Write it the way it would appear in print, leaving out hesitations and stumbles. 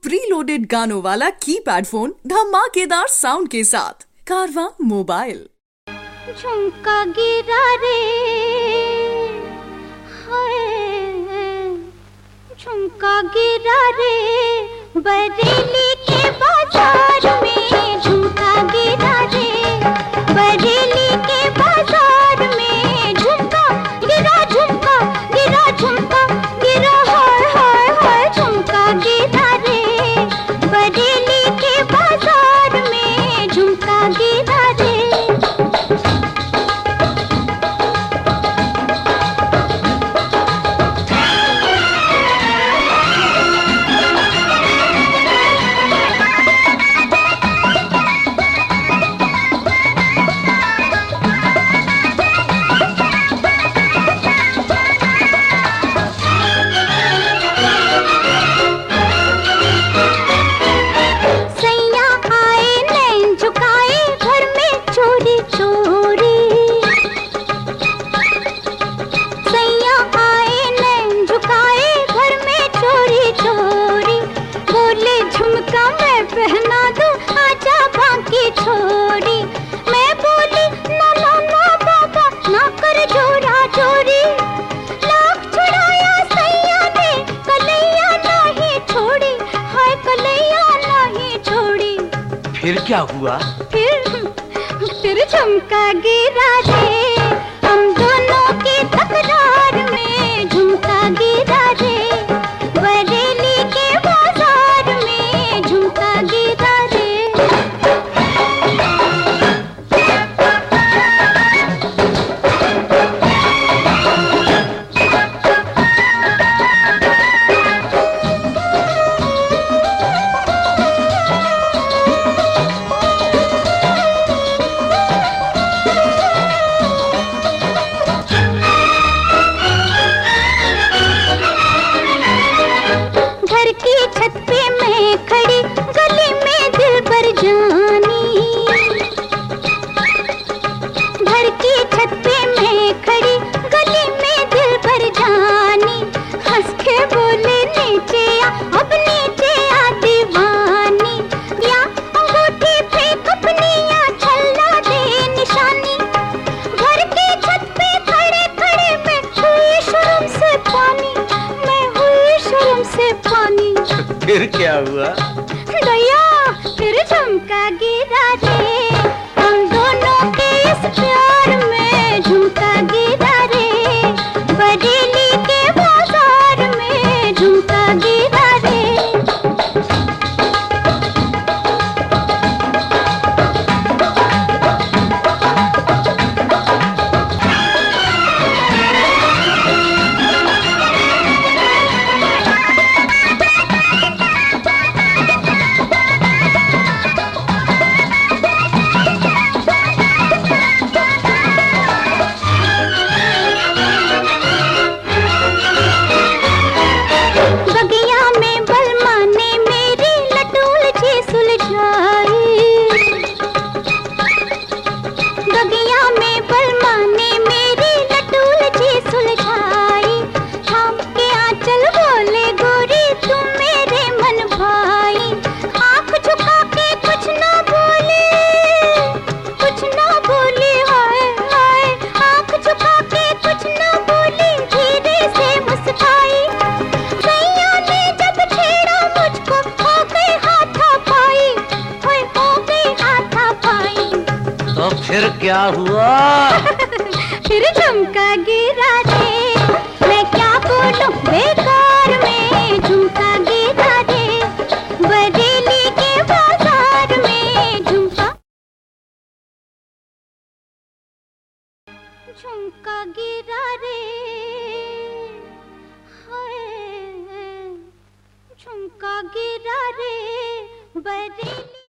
Pre loaded गानों वाला keypad phone धमाकेदार साउंड के साथ कारवां मोबाइल। झुमका गिरा रे हाय, झुमका गिरा रे बरेली के बाजार में, झुमका गिरा रे बरेली के बाजार में, झुमका गिरा झुमका गिरा हाय हाय हाय, झुमका गिरा रे बरेली के बाजार में, झुमका गिरा रे। पहना दो आजा बाकी छोड़ी, मैं बोली ना ना ना बाबा ना कर जोरा जोरी, लाख छुड़ाया सैया ने कलैया नहीं छोड़ी, हाय कलैया नहीं छोड़ी। फिर क्या हुआ? फिर झुमका गिरा रे हम दोनों की तकरार में, झुमका गिरा रे बरेली के बाजार में, झुमका गिरा रे। घर की छत पे मैं खड़ी गली में दिल भर जानी, घर की छत पे मैं खड़ी गली में दिल भर जानी, हंस के बोले नीचे आ अब नीचे आ दीवानी, या अंगूठी फेंक अपनी या छल्ला दे निशानी, घर की छत पे खड़े खड़े मैं हुई शर्म से पानी, मैं हुई शर्म से पानी। फिर क्या हुआ? दया फिर झुमका गिरा रे हम दोनों के इस प्यार में, झुमका गिरा रे बरेली के बाजार में, झुमका गिरा रे। बगिया में बलमा ने मेरी लटूल जी सुलझाई, बगिया में बलमा ने मेरी लटूल जी सुलझाई, थाम के आंचल बोले गोरी तू मेरे मन भाई, आंख झुका के कुछ ना बोले हाय हाय, आंख झुका के कुछ ना बोली धीरे से मुस्काई, सैया ने जब छेड़ा मुझको हो गई हाथापाई, होय हो गई हाथापाई। तो फिर क्या हुआ? फिर झुमका गिरा रे मैं क्या बोलूं बेकार में, झुमका गिरा रे बरेली के बाजार में, झुमका गिरा रे हाय, झुमका गिरा रे बरेली।